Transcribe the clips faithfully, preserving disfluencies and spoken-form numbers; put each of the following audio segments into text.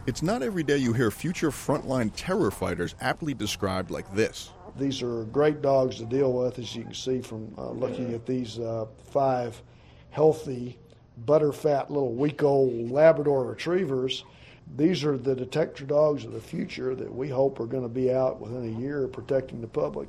It's not every day you hear future frontline terror fighters aptly described like this. These are great dogs to deal with, as you can see from uh, looking at these uh, five healthy, butterfat little week-old Labrador retrievers. These are the detector dogs of the future that we hope are going to be out within a year protecting the public.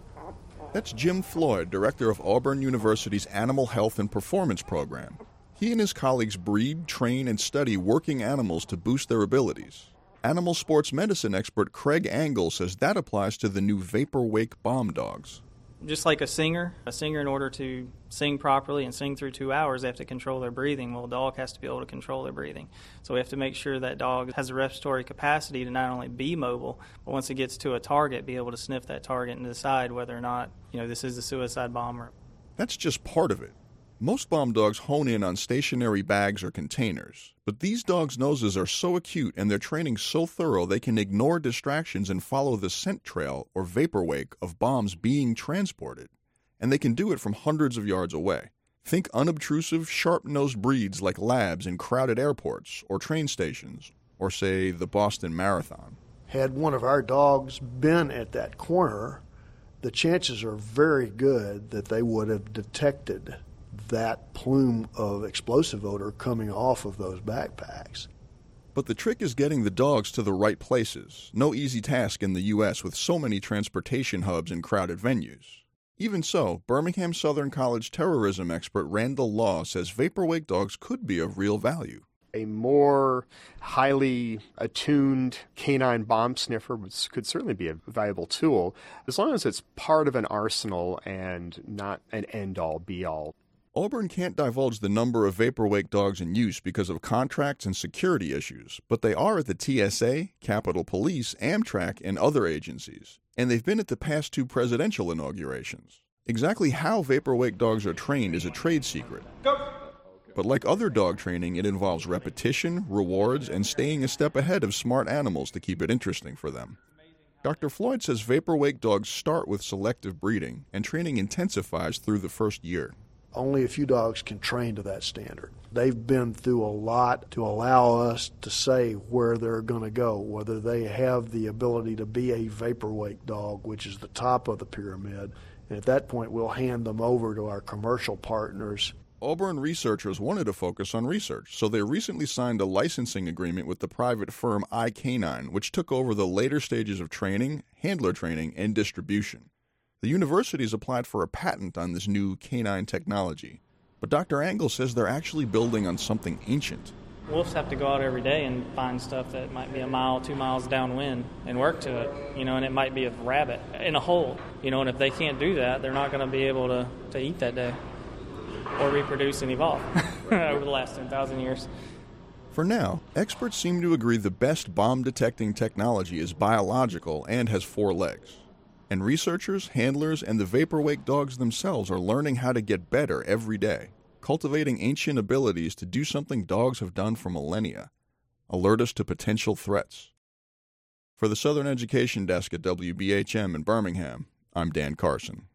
That's Jim Floyd, director of Auburn University's Animal Health and Performance Program. He and his colleagues breed, train, and study working animals to boost their abilities. Animal sports medicine expert Craig Angle says that applies to the new Vapor Wake bomb dogs. Just like a singer, a singer in order to sing properly and sing through two hours, they have to control their breathing. Well, a dog has to be able to control their breathing. So we have to make sure that dog has the respiratory capacity to not only be mobile, but once it gets to a target, be able to sniff that target and decide whether or not, you know, this is a suicide bomber. That's just part of it. Most bomb dogs hone in on stationary bags or containers, but these dogs' noses are so acute and their training so thorough they can ignore distractions and follow the scent trail or vapor wake of bombs being transported. And they can do it from hundreds of yards away. Think unobtrusive, sharp-nosed breeds like labs in crowded airports or train stations, or say the Boston Marathon. Had one of our dogs been at that corner, the chances are very good that they would have detected that plume of explosive odor coming off of those backpacks. But the trick is getting the dogs to the right places. No easy task in the U S with so many transportation hubs and crowded venues. Even so, Birmingham Southern College terrorism expert Randall Law says vapor wake dogs could be of real value. A more highly attuned canine bomb sniffer could certainly be a valuable tool, as long as it's part of an arsenal and not an end-all, be-all. Auburn can't divulge the number of vapor wake dogs in use because of contracts and security issues, but they are at the T S A, Capitol Police, Amtrak, and other agencies, and they've been at the past two presidential inaugurations. Exactly how vapor wake dogs are trained is a trade secret. Go. But like other dog training, it involves repetition, rewards, and staying a step ahead of smart animals to keep it interesting for them. Doctor Floyd says vapor wake dogs start with selective breeding, and training intensifies through the first year. Only a few dogs can train to that standard. They've been through a lot to allow us to say where they're going to go, whether they have the ability to be a vapor wake dog, which is the top of the pyramid. And at that point, we'll hand them over to our commercial partners. Auburn researchers wanted to focus on research, so they recently signed a licensing agreement with the private firm iCanine, which took over the later stages of training, handler training, and distribution. The university's applied for a patent on this new canine technology, but Doctor Angle says they're actually building on something ancient. Wolves have to go out every day and find stuff that might be a mile, two miles downwind and work to it, you know, and it might be a rabbit in a hole, you know, and if they can't do that, they're not going to be able to, to eat that day or reproduce and evolve over the last ten thousand years. For now, experts seem to agree the best bomb-detecting technology is biological and has four legs. And researchers, handlers, and the vapor wake dogs themselves are learning how to get better every day, cultivating ancient abilities to do something dogs have done for millennia: alert us to potential threats. For the Southern Education Desk at W B H M in Birmingham, I'm Dan Carson.